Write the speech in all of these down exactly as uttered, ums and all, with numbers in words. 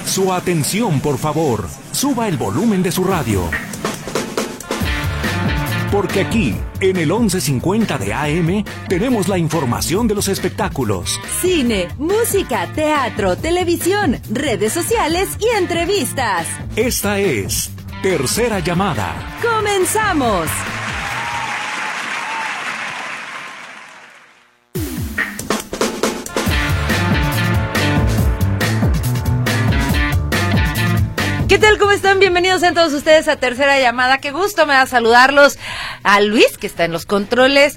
Su atención, por favor. Suba el volumen de su radio. Porque aquí, en el once cincuenta de A M, tenemos la información de los espectáculos. Cine, música, teatro, televisión, redes sociales y entrevistas. Esta es Tercera Llamada. ¡Comenzamos! ¿Qué tal? ¿Cómo están? Bienvenidos a todos ustedes a Tercera Llamada. Qué gusto me da saludarlos. A Luis, que está en los controles.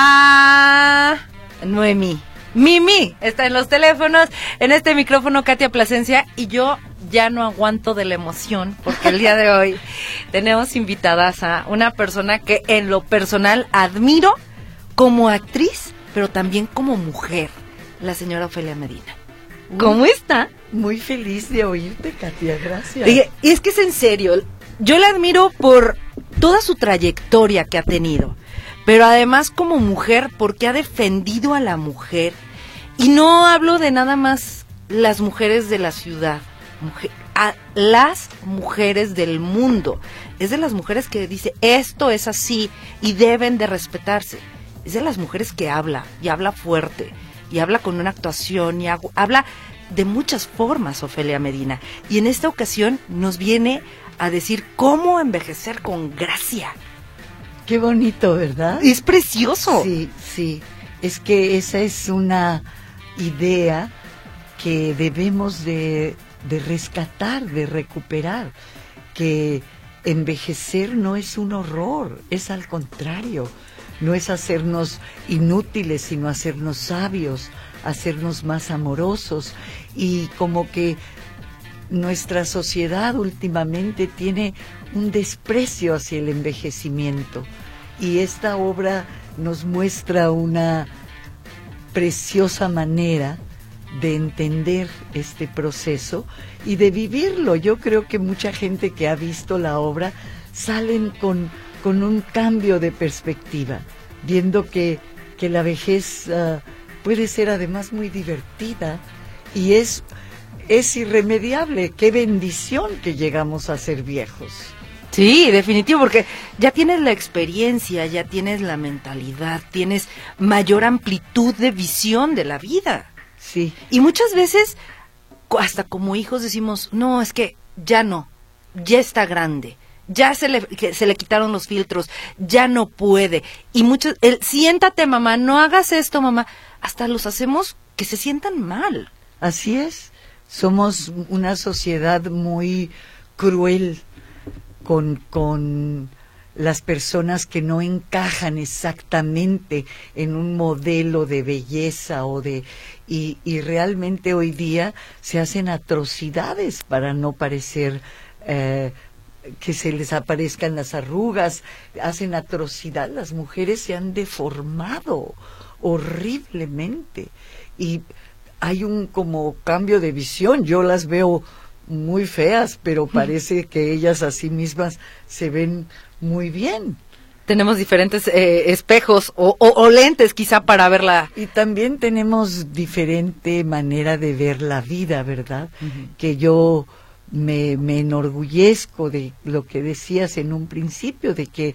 A Noemí. Mimi está en los teléfonos. En este micrófono, Katia Plasencia. Y yo ya no aguanto de la emoción, porque el día de hoy tenemos invitadas a una persona que en lo personal admiro como actriz, pero también como mujer, la señora Ofelia Medina. ¿Cómo está? Muy feliz de oírte, Katia, gracias. Y, y es que es en serio, yo la admiro por toda su trayectoria que ha tenido, pero además como mujer, porque ha defendido a la mujer, y no hablo de nada más las mujeres de la ciudad, mujer, a las mujeres del mundo, es de las mujeres que dice, esto es así, y deben de respetarse, es de las mujeres que habla, y habla fuerte, y habla con una actuación, y hago, habla de muchas formas, Ofelia Medina, y en esta ocasión nos viene a decir cómo envejecer con gracia. Qué bonito, ¿verdad? Es precioso. Sí, sí, es que esa es una idea que debemos de, de rescatar, de recuperar, que envejecer no es un horror, es al contrario, no es hacernos inútiles, sino hacernos sabios, hacernos más amorosos, y como que nuestra sociedad últimamente tiene un desprecio hacia el envejecimiento, y esta obra nos muestra una preciosa manera de entender este proceso y de vivirlo. Yo creo que mucha gente que ha visto la obra salen con, con un cambio de perspectiva, viendo que, que la vejez uh, puede ser además muy divertida y es, es irremediable. Qué bendición que llegamos a ser viejos. Sí, definitivo, porque ya tienes la experiencia, ya tienes la mentalidad, tienes mayor amplitud de visión de la vida. Sí. Y muchas veces, hasta como hijos decimos, no, es que ya no, ya está grande, ya se le, que se le quitaron los filtros, ya no puede. Y muchos, el siéntate mamá, no hagas esto mamá, hasta los hacemos que se sientan mal. Así es, somos una sociedad muy cruel con, con las personas que no encajan exactamente en un modelo de belleza o de y, y realmente hoy día se hacen atrocidades para no parecer eh, que se les aparezcan las arrugas, hacen atrocidad, las mujeres se han deformado horriblemente y hay un como cambio de visión. Yo las veo muy feas, pero parece que ellas a sí mismas se ven muy bien. Tenemos diferentes eh, espejos o, o, o lentes quizá para verla. Y también tenemos diferente manera de ver la vida, ¿verdad? Uh-huh. Que yo me, me enorgullezco de lo que decías en un principio, de que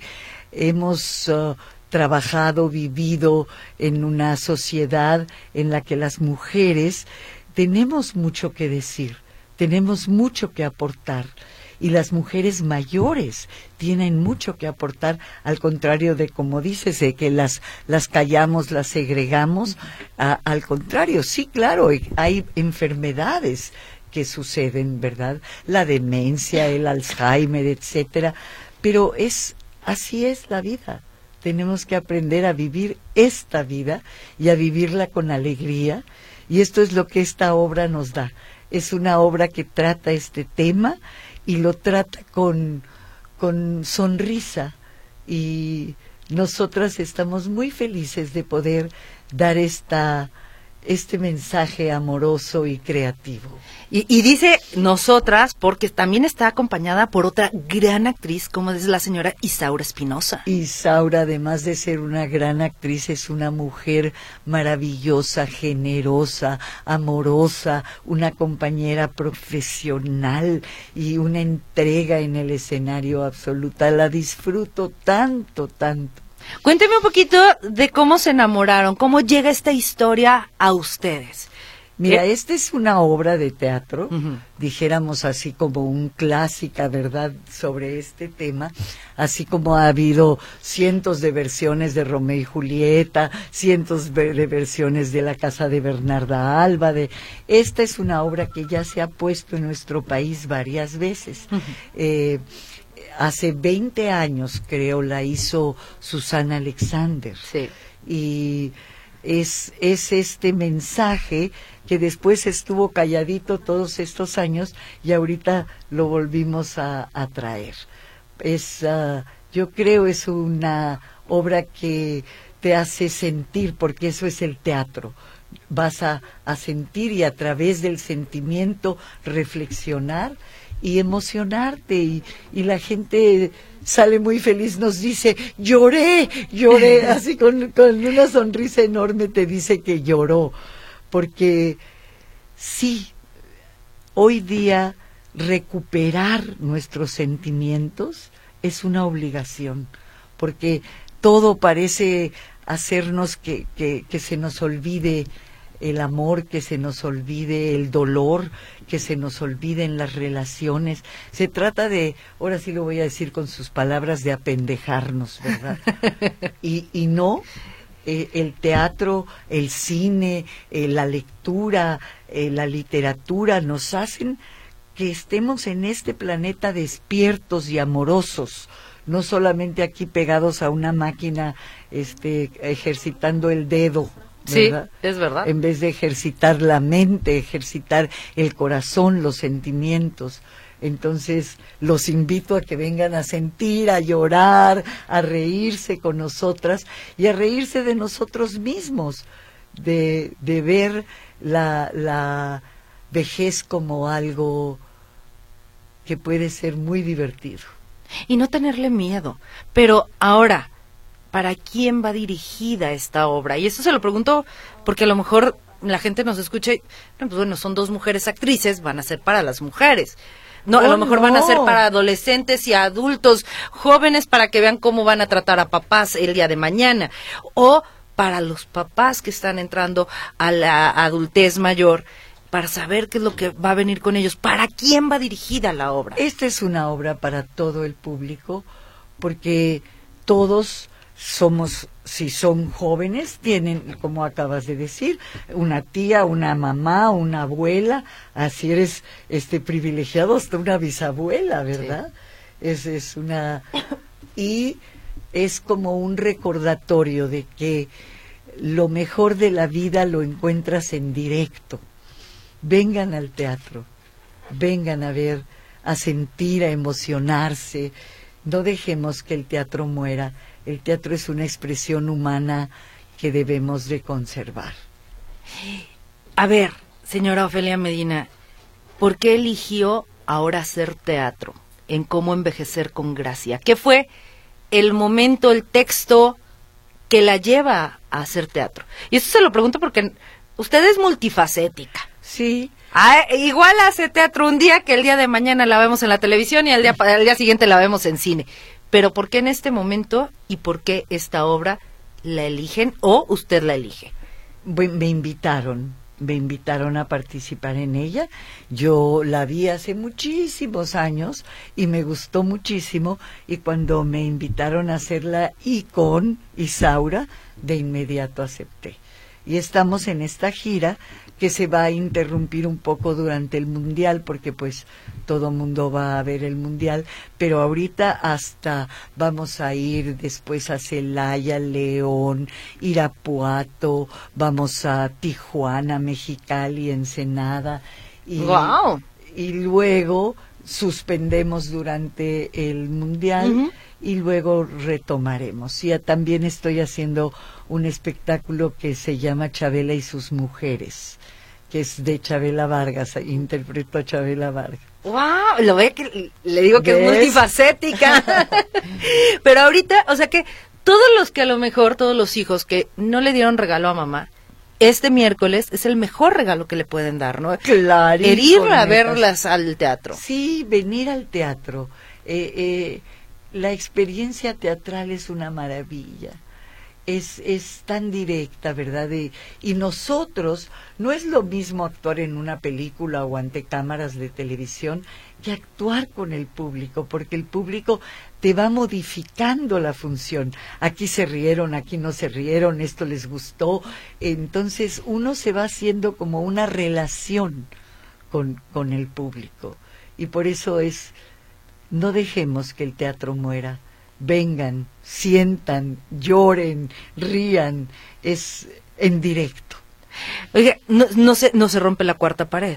hemos uh, trabajado, vivido en una sociedad en la que las mujeres tenemos mucho que decir, tenemos mucho que aportar. Y las mujeres mayores tienen mucho que aportar, al contrario de, como dices, de que las, las callamos, las segregamos. A, al contrario, sí, claro, hay enfermedades que suceden, ¿verdad? La demencia, el Alzheimer, etcétera. Pero es, así es la vida. Tenemos que aprender a vivir esta vida y a vivirla con alegría. Y esto es lo que esta obra nos da. Es una obra que trata este tema y lo trata con, con sonrisa, y nosotras estamos muy felices de poder dar esta, este mensaje amoroso y creativo. Y, y dice nosotras porque también está acompañada por otra gran actriz como es la señora Isaura Espinosa. Isaura, además de ser una gran actriz, es una mujer maravillosa, generosa, amorosa, una compañera profesional y una entrega en el escenario absoluta. La disfruto tanto, tanto. Cuénteme un poquito de cómo se enamoraron, cómo llega esta historia a ustedes. Mira, esta es una obra de teatro, Uh-huh. dijéramos así como un clásica, ¿verdad?, sobre este tema, así como ha habido cientos de versiones de Romeo y Julieta, cientos de versiones de La Casa de Bernarda Alba. De... Esta es una obra que ya se ha puesto en nuestro país varias veces. Uh-huh. Eh, hace veinte años, creo, la hizo Susana Alexander. Sí. Y es, es este mensaje que después estuvo calladito todos estos años y ahorita lo volvimos a, a traer. Es, uh, yo creo es una obra que te hace sentir, porque eso es el teatro. Vas a, a sentir y a través del sentimiento reflexionar y emocionarte, y, y la gente sale muy feliz, nos dice, lloré, lloré, así con, con una sonrisa enorme te dice que lloró, porque sí, hoy día recuperar nuestros sentimientos es una obligación, porque todo parece hacernos que, que, que se nos olvide el amor, que se nos olvide el dolor, que se nos olviden las relaciones. Se trata de, ahora sí lo voy a decir con sus palabras, de apendejarnos, ¿verdad? y, y no, eh, el teatro, el cine, eh, la lectura, eh, la literatura nos hacen que estemos en este planeta despiertos y amorosos, no solamente aquí pegados a una máquina, este, ejercitando el dedo, ¿verdad? Sí, es verdad. En vez de ejercitar la mente, ejercitar el corazón, los sentimientos. Entonces, los invito a que vengan a sentir, a llorar, a reírse con nosotras y a reírse de nosotros mismos, de, de ver la, la vejez como algo que puede ser muy divertido. Y no tenerle miedo. Pero ahora, ¿para quién va dirigida esta obra? Y eso se lo pregunto porque a lo mejor la gente nos escucha y, pues bueno, son dos mujeres actrices, van a ser para las mujeres. No, oh, a lo mejor no. van a ser para adolescentes y adultos jóvenes para que vean cómo van a tratar a papás el día de mañana. O para los papás que están entrando a la adultez mayor, para saber qué es lo que va a venir con ellos. ¿Para quién va dirigida la obra? Esta es una obra para todo el público, porque todos somos, si son jóvenes, tienen, como acabas de decir, una tía, una mamá, una abuela, así eres este privilegiado, hasta una bisabuela, ¿verdad? Sí. Es, es una... Y es como un recordatorio de que lo mejor de la vida lo encuentras en directo. Vengan al teatro, vengan a ver, a sentir, a emocionarse. No dejemos que el teatro muera. El teatro es una expresión humana que debemos de conservar. A ver, señora Ofelia Medina, ¿por qué eligió ahora hacer teatro? En Cómo envejecer con gracia. ¿Qué fue el momento, el texto que la lleva a hacer teatro? Y eso se lo pregunto porque usted es multifacética. Sí. Ah, igual hace teatro un día que el día de mañana la vemos en la televisión y al día, al día siguiente la vemos en cine. Pero ¿por qué en este momento y por qué esta obra la eligen o usted la elige? Me invitaron, me invitaron a participar en ella. Yo la vi hace muchísimos años y me gustó muchísimo, y cuando me invitaron a hacerla y con Isaura, de inmediato acepté. Y estamos en esta gira que se va a interrumpir un poco durante el Mundial, porque pues todo mundo va a ver el Mundial, pero ahorita hasta vamos a ir después a Celaya, León, Irapuato, vamos a Tijuana, Mexicali, Ensenada, y, wow. y luego suspendemos durante el Mundial. Uh-huh. Y luego retomaremos. Ya también estoy haciendo un espectáculo que se llama Chabela y sus mujeres, que es de Chabela Vargas, interpreto a Chabela Vargas. ¡Wow! Lo ve que le digo que ¿Ves? es multifacética. Pero ahorita, o sea que todos los que a lo mejor, todos los hijos que no le dieron regalo a mamá, este miércoles es el mejor regalo que le pueden dar, ¿no? Claro. Ir a verlas al teatro. Sí, venir al teatro. Eh, eh, la experiencia teatral es una maravilla. Es, es tan directa, ¿verdad? Y, y nosotros, no es lo mismo actuar en una película o ante cámaras de televisión que actuar con el público, porque el público te va modificando la función. Aquí se rieron, aquí no se rieron, esto les gustó. Entonces uno se va haciendo como una relación con, con el público. Y por eso es, no dejemos que el teatro muera. Vengan, sientan, lloren, rían, es en directo. Oiga, no, no, se, no se rompe la cuarta pared,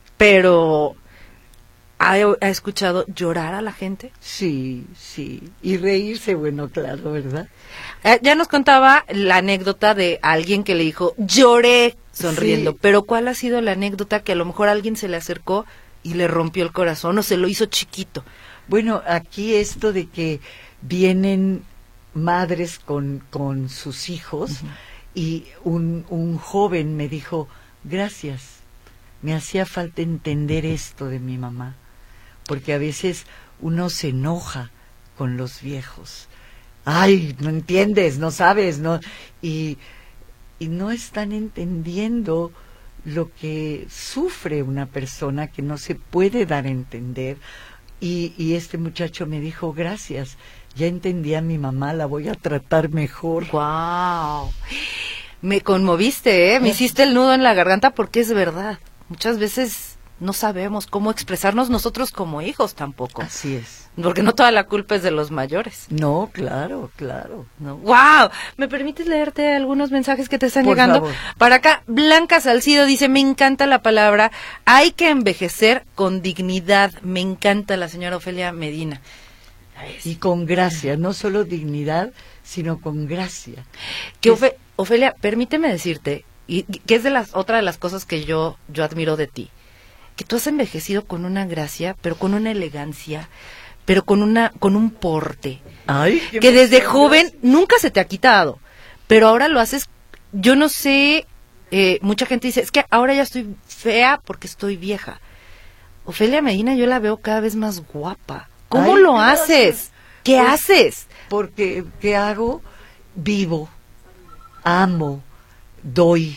pero ¿ha, ¿ha escuchado llorar a la gente? Sí, sí, y reírse, bueno, claro, ¿verdad? Eh, ya nos contaba la anécdota de alguien que le dijo, lloré sonriendo, Sí. pero ¿cuál ha sido la anécdota que a lo mejor alguien se le acercó y le rompió el corazón o se lo hizo chiquito? Bueno, aquí esto de que vienen madres con, con sus hijos, uh-huh. y un, un joven me dijo, gracias, me hacía falta entender esto de mi mamá, porque a veces uno se enoja con los viejos. Ay, no entiendes, no sabes, no, y, y no están entendiendo lo que sufre una persona que no se puede dar a entender. Y, y este muchacho me dijo, gracias, ya entendí a mi mamá, la voy a tratar mejor. ¡Guau! Me conmoviste, ¿eh? Me hiciste el nudo en la garganta porque es verdad. Muchas veces no sabemos cómo expresarnos nosotros como hijos tampoco. Así es. Porque no toda la culpa es de los mayores. No, claro, claro. No. ¡Wow! ¿Me permites leerte algunos mensajes que te están Por llegando? favor. Para acá, Blanca Salcido dice, me encanta la palabra, hay que envejecer con dignidad. Me encanta la señora Ofelia Medina. Y con gracia, no solo dignidad, sino con gracia. Que Ofe- Ofelia, permíteme decirte, y que es de las otra de las cosas que yo, yo admiro de ti, que tú has envejecido con una gracia, pero con una elegancia, pero con una con un porte. Ay, que desde joven nunca se te ha quitado, pero ahora lo haces, yo no sé, eh, mucha gente dice, es que ahora ya estoy fea porque estoy vieja. Ofelia Medina yo la veo cada vez más guapa. ¿Cómo Ay, lo gracias. haces? ¿Qué Pues, haces? Porque, ¿qué hago? Vivo, amo, doy,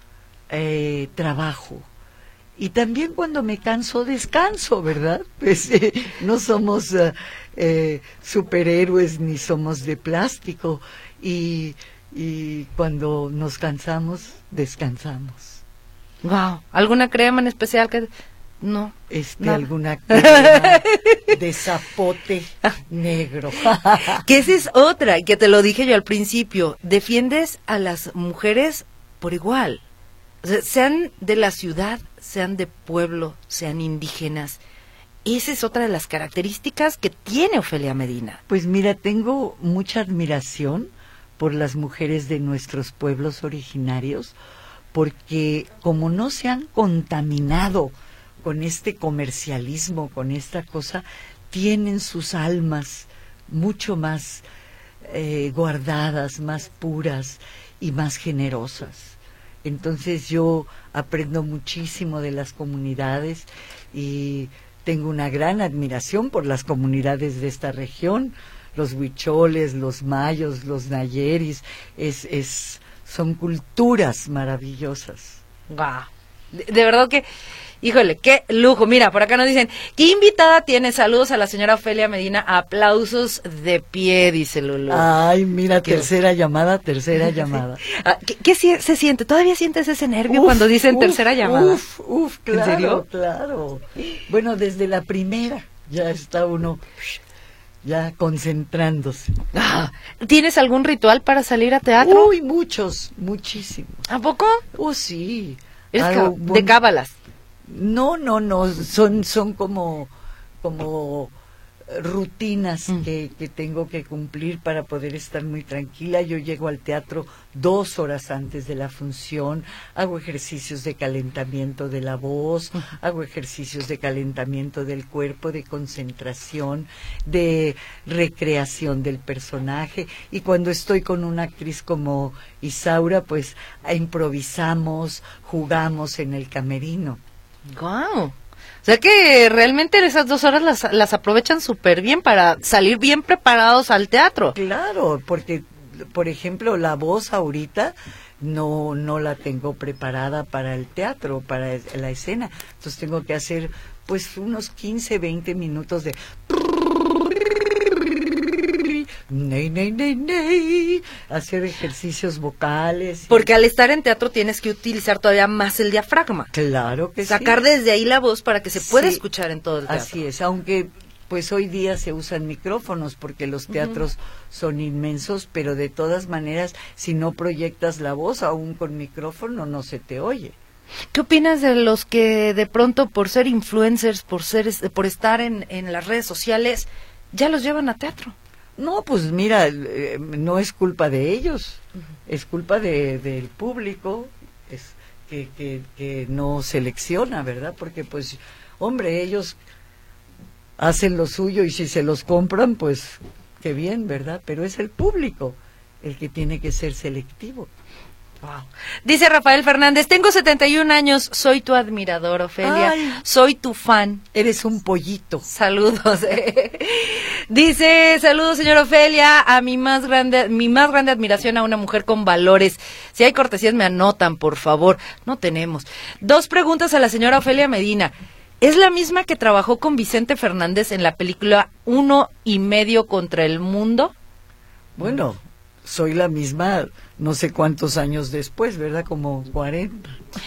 eh, trabajo. Y también cuando me canso, descanso, ¿verdad? Pues eh, no somos uh, eh, superhéroes ni somos de plástico. Y, y cuando nos cansamos, descansamos. Wow. ¿Alguna crema en especial que no? Este, nada. alguna crema de zapote negro. Que esa es otra, y que te lo dije yo al principio, defiendes a las mujeres por igual. O sea, sean de la ciudad, sean de pueblo, sean indígenas. Esa es otra de las características que tiene Ofelia Medina. Pues mira, tengo mucha admiración por las mujeres de nuestros pueblos originarios, porque como no se han contaminado con este comercialismo, con esta cosa, tienen sus almas mucho más eh, guardadas, más puras y más generosas. Entonces yo aprendo muchísimo de las comunidades y tengo una gran admiración por las comunidades de esta región, los huicholes, los mayos, los nayeris, es, es, son culturas maravillosas. Wow. De, de verdad que, híjole, qué lujo. Mira, por acá nos dicen, ¿qué invitada tiene? Saludos a la señora Ofelia Medina, aplausos de pie, dice Lulu. Ay, mira, Qué- tercera llamada, tercera llamada. Ah, ¿Qué, qué sie- se siente? ¿Todavía sientes ese nervio Uf, cuando dicen uf, tercera llamada? Uf, uf, ¿En claro, serio? claro. Bueno, desde la primera ya está uno ya concentrándose. Ah, ¿tienes algún ritual para salir a teatro? Uy, muchos, muchísimos. ¿A poco? Oh, sí. Eres Algo ca- de bon- cábalas. No, no, no, son, son como, como rutinas mm. que, que tengo que cumplir para poder estar muy tranquila. Yo llego al teatro dos horas antes de la función, hago ejercicios de calentamiento de la voz, mm. hago ejercicios de calentamiento del cuerpo, de concentración, de recreación del personaje, y cuando estoy con una actriz como Isaura, pues improvisamos, jugamos en el camerino. ¡Guau! O sea que realmente esas dos horas las, las aprovechan súper bien para salir bien preparados al teatro. Claro, porque, por ejemplo, la voz ahorita no no la tengo preparada para el teatro, para la escena. Entonces tengo que hacer pues unos quince, veinte minutos de... Ney, ney, ney, ney, hacer ejercicios vocales. Porque y... al estar en teatro tienes que utilizar todavía más el diafragma. Claro que Sacar sí. desde ahí la voz para que se pueda sí, escuchar en todo el teatro. Así es, aunque pues hoy día se usan micrófonos porque los teatros uh-huh. son inmensos, pero de todas maneras, si no proyectas la voz, aún con micrófono no se te oye. ¿Qué opinas de los que de pronto por ser influencers, por ser por estar en, en las redes sociales, ya los llevan a teatro? No, pues mira, eh, no es culpa de ellos, uh-huh. es culpa de, del público, es que, que, que no selecciona, ¿verdad? Porque pues, hombre, ellos hacen lo suyo y si se los compran, pues qué bien, ¿verdad? Pero es el público el que tiene que ser selectivo. Wow. Dice Rafael Fernández, tengo setenta y un años, soy tu admirador, Ofelia, Ay, soy tu fan. Eres un pollito. Saludos. Eh. Dice, saludos señora Ofelia, a mi más grande, mi más grande admiración a una mujer con valores. Si hay cortesías me anotan, por favor. No tenemos. Dos preguntas a la señora Ofelia Medina. ¿Es la misma que trabajó con Vicente Fernández en la película Uno y Medio contra el Mundo? Bueno, soy la misma no sé cuántos años después, ¿verdad? Como cuarenta.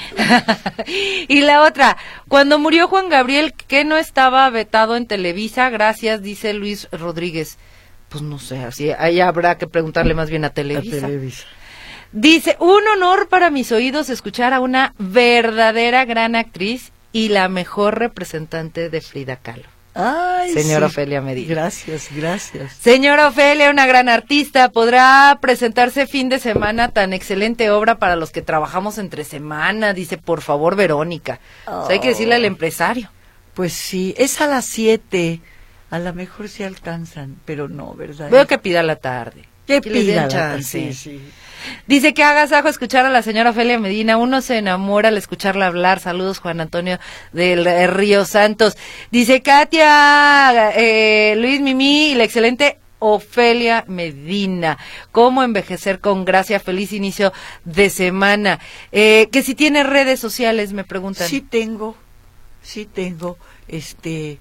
Y la otra, cuando murió Juan Gabriel, ¿qué no estaba vetado en Televisa? Gracias, dice Luis Rodríguez. Pues no sé, así ahí habrá que preguntarle más bien a Televisa. A Televisa. Dice, un honor para mis oídos escuchar a una verdadera gran actriz y la mejor representante de Frida Kahlo. Ay, señora sí. Ofelia Medina. Gracias, gracias. Señora Ofelia, una gran artista, ¿podrá presentarse fin de semana tan excelente obra para los que trabajamos entre semana? Dice, por favor, Verónica. Oh. O sea, hay que decirle al empresario. Pues sí, es a las siete. A lo mejor sí alcanzan, pero no, ¿verdad? Veo que pida la tarde. Que que pida la tarde. Sí, sí. Dice que hagas ajo escuchar a la señora Ofelia Medina, uno se enamora al escucharla hablar. Saludos, Juan Antonio del eh, Río Santos. Dice Katia, eh, Luis Mimi y la excelente Ofelia Medina. ¿Cómo envejecer con gracia? Feliz inicio de semana. Eh, que si tiene redes sociales, me preguntan. Sí tengo, sí tengo, este,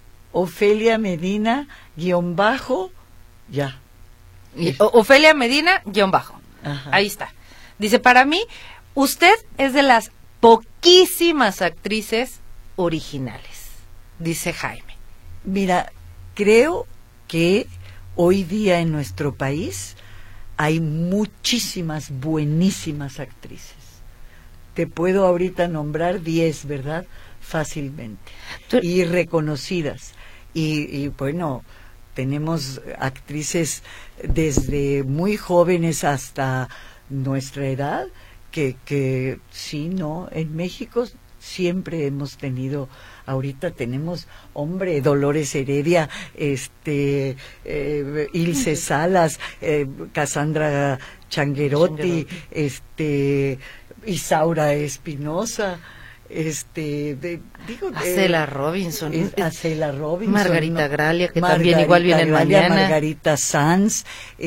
Ofelia Medina, guión bajo, ya. Y, o, Ofelia Medina, guión bajo. Ajá. Ahí está. Dice, para mí, usted es de las poquísimas actrices originales, dice Jaime. Mira, creo que hoy día en nuestro país hay muchísimas buenísimas actrices. Te puedo ahorita nombrar diez, ¿verdad? Fácilmente. ¿Tú? Y reconocidas. Y, y bueno, tenemos actrices desde muy jóvenes hasta nuestra edad, que, que sí, ¿no? En México siempre hemos tenido, ahorita tenemos, hombre, Dolores Heredia, este, eh, Ilse Salas, eh, Cassandra Changuerotti, Changuerotti, este, Isaura Espinosa, este, de, digo, Acela eh, Robinson, es, Acela Robinson, Margarita ¿no? Gralia, que Margarita también igual viene Gralia, mañana, Margarita Sanz,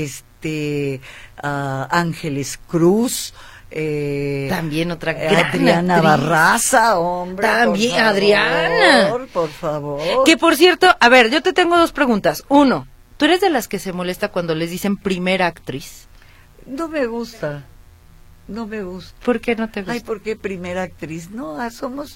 este, uh, Ángeles Cruz, eh, también otra gran Adriana actriz. Barraza, hombre, también por favor, Adriana, por favor. Que por cierto, a ver, yo te tengo dos preguntas. Uno, ¿tú eres de las que se molesta cuando les dicen primera actriz? No me gusta. No me gusta. ¿Por qué no te gusta? Ay, ¿por qué primera actriz? No, ah, somos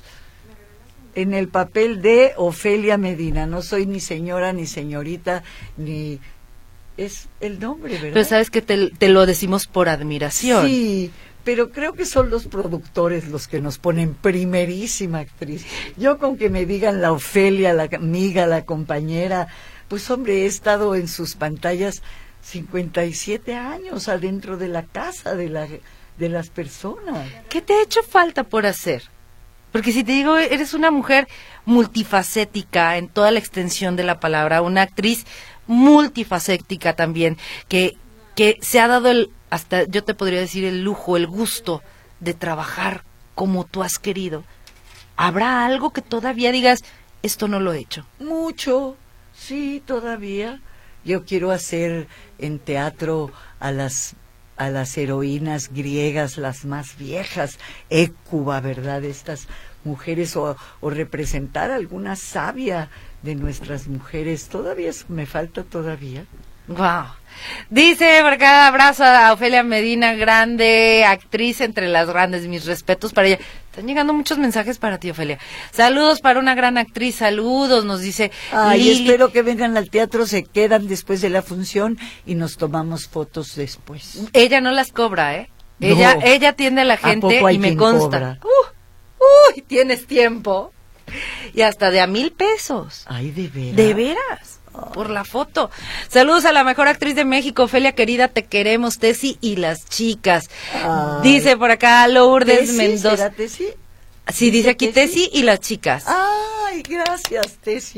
en el papel de Ofelia Medina. No soy ni señora, ni señorita, ni... Es el nombre, ¿verdad? Pero sabes que te, te lo decimos por admiración. Sí, pero creo que son los productores los que nos ponen primerísima actriz. Yo con que me digan la Ofelia, la amiga, la compañera, pues hombre, he estado en sus pantallas cincuenta y siete años adentro de la casa de la de las personas. ¿Qué te ha hecho falta por hacer? Porque si te digo, eres una mujer multifacética en toda la extensión de la palabra, una actriz multifacética también, que, que se ha dado el, hasta yo te podría decir el lujo, el gusto de trabajar como tú has querido. ¿Habrá algo que todavía digas, esto no lo he hecho? Mucho, sí, todavía. Yo quiero hacer en teatro a las a las heroínas griegas, las más viejas, Hécuba, ¿verdad? Estas mujeres, o, o representar alguna sabia de nuestras mujeres. Todavía es, me falta todavía. Wow. Dice por acá, abrazo a Ofelia Medina, grande actriz entre las grandes, mis respetos para ella. Están llegando muchos mensajes para ti, Ofelia. Saludos para una gran actriz, saludos, nos dice Ay, Lili. Espero que vengan al teatro, se quedan después de la función y nos tomamos fotos después. Ella no las cobra, ¿eh? No. Ella ella atiende a la ¿A gente poco hay y me quien consta. cobra? Uh, uy, tienes tiempo. Y hasta de a mil pesos. Ay, de veras. De veras. Por la foto. Saludos a la mejor actriz de México, Ofelia querida, te queremos, Tessy y las chicas. Ay. Dice por acá Lourdes ¿Tessy? Mendoza. ¿Será Tessy? Sí, dice aquí Tessy? Tessy y las chicas. Ay, gracias, Tessy.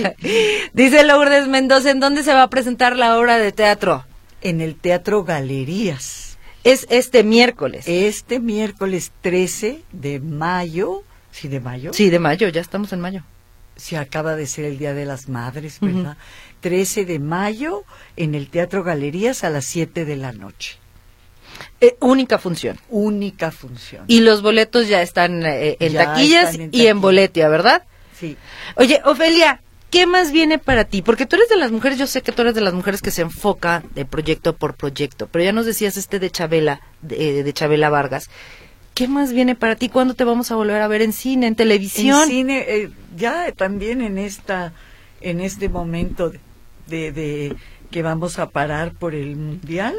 Dice Lourdes Mendoza, ¿en dónde se va a presentar la obra de teatro? En el Teatro Galerías. Es este miércoles. Este miércoles trece de mayo, ¿sí de mayo? Sí, de mayo, ya estamos en mayo. Se acaba de ser el Día de las Madres, ¿verdad? Uh-huh. trece de mayo en el Teatro Galerías a las siete de la noche. Eh, única función. Única función. Y los boletos ya están eh, en ya taquillas están en y taquilla. en Boletia, ¿verdad? Sí. Oye, Ofelia, ¿qué más viene para ti? Porque tú eres de las mujeres, yo sé que tú eres de las mujeres que se enfoca de proyecto por proyecto, pero ya nos decías este de Chabela, de, de Chabela Vargas. ¿Qué más viene para ti? ¿Cuándo te vamos a volver a ver en cine, en televisión? En cine, eh, ya también en esta, en este momento de, de que vamos a parar por el mundial,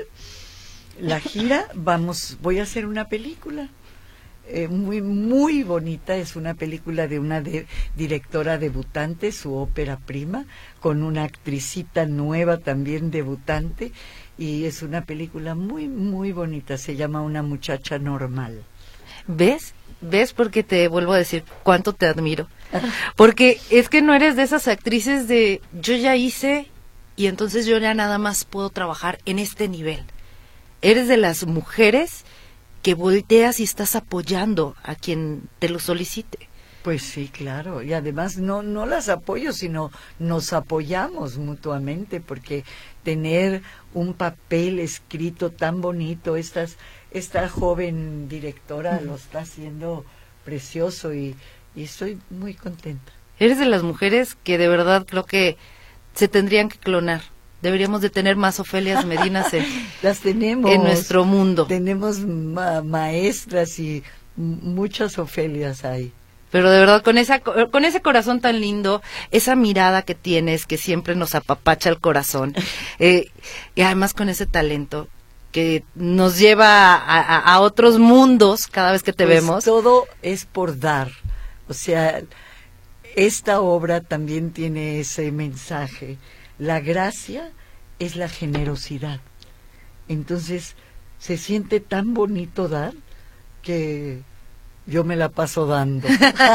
la gira, vamos, voy a hacer una película eh, muy muy bonita. Es una película de una de, directora debutante, su ópera prima, con una actricita nueva también debutante, y es una película muy muy bonita. Se llama Una muchacha normal. ¿Ves? ¿Ves? Porque te vuelvo a decir cuánto te admiro. Porque es que no eres de esas actrices de yo ya hice y entonces yo ya nada más puedo trabajar en este nivel. Eres de las mujeres que volteas y estás apoyando a quien te lo solicite. Pues sí, claro, y además no no las apoyo, sino nos apoyamos mutuamente, porque tener un papel escrito tan bonito, estas esta joven directora lo está haciendo precioso, y, y estoy muy contenta. Eres de las mujeres que de verdad creo que se tendrían que clonar. Deberíamos de tener más Ofelias Medinas en, Las tenemos, en nuestro mundo. Tenemos ma maestras y muchas Ofelias hay. Pero de verdad, con esa con ese corazón tan lindo, esa mirada que tienes, que siempre nos apapacha el corazón, eh, y además con ese talento que nos lleva a, a, a otros mundos cada vez que te pues vemos. Todo es por dar. O sea, esta obra también tiene ese mensaje. La gracia es la generosidad. Entonces, se siente tan bonito dar que yo me la paso dando.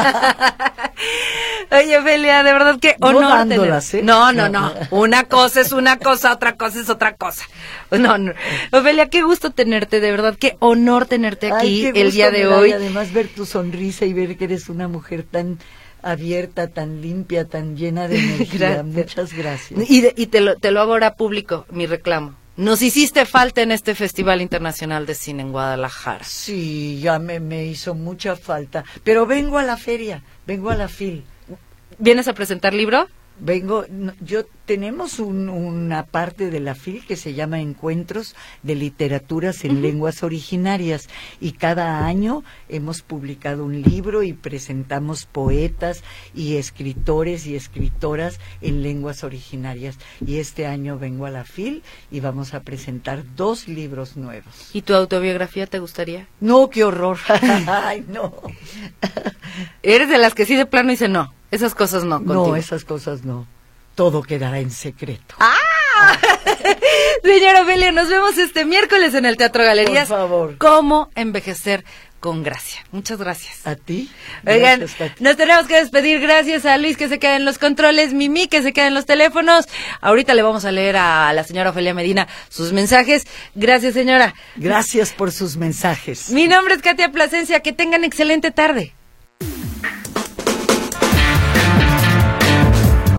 Oye, Ofelia, de verdad que honor no dándolas, tener... ¿eh? No, no, no. Una cosa es una cosa, otra cosa es otra cosa. No, no. Ofelia, qué gusto tenerte, de verdad, qué honor tenerte aquí. Ay, qué el día gusto de me da, hoy. y además ver tu sonrisa y ver que eres una mujer tan abierta, tan limpia, tan llena de energía. Gracias. Muchas gracias. Y, de, y te, lo, te lo hago ahora público, mi reclamo. Nos hiciste falta en este Festival Internacional de Cine en Guadalajara. Sí, ya me, me hizo mucha falta. Pero vengo a la feria, vengo a la FIL. ¿Vienes a presentar libro? Vengo, no, yo tenemos un, una parte de la FIL que se llama Encuentros de Literaturas en uh-huh. Lenguas Originarias, y cada año hemos publicado un libro y presentamos poetas y escritores y escritoras en lenguas originarias, y este año vengo a la FIL y vamos a presentar dos libros nuevos. ¿Y tu autobiografía te gustaría? No, qué horror. Ay, no. Eres de las que sí de plano dice no. Esas cosas no, contigo. No, esas cosas no. todo quedará en secreto. ¡Ah! Señora Ofelia, nos vemos este miércoles en el Teatro Galerías. Por favor. ¿Cómo envejecer con gracia? Muchas gracias. ¿A ti? Oigan, Gracias, Tati. nos tenemos que despedir. Gracias a Luis que se queda en los controles, Mimi que se queda en los teléfonos. Ahorita le vamos a leer a la señora Ofelia Medina sus mensajes. Gracias, señora. Gracias por sus mensajes. Mi nombre es Katia Plasencia. Que tengan excelente tarde.